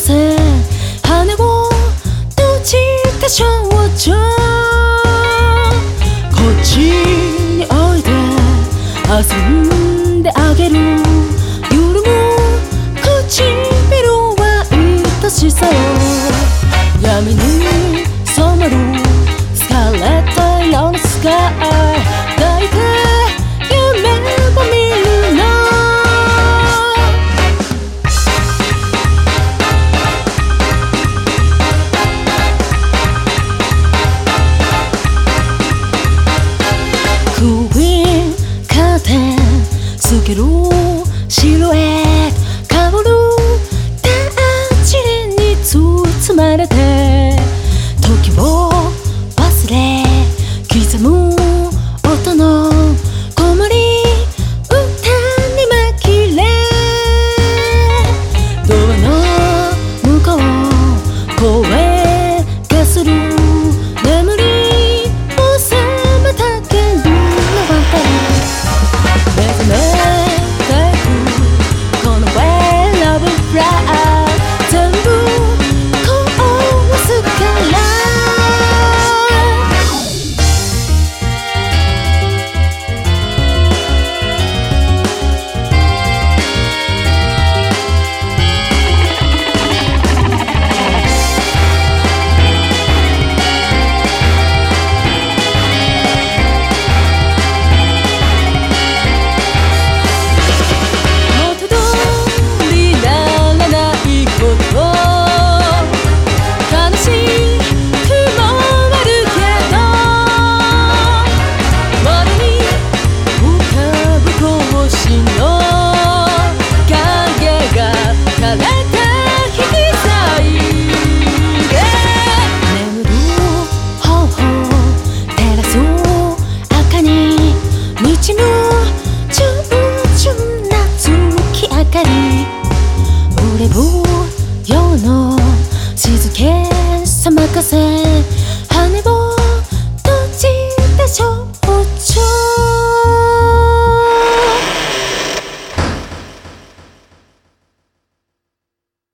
せ羽を閉じた少女こっちにおいで遊んであげる夜も唇は愛しさを闇に染まるスカーレット色のスカイ抱いて夢を見るのクイーンカーテンつける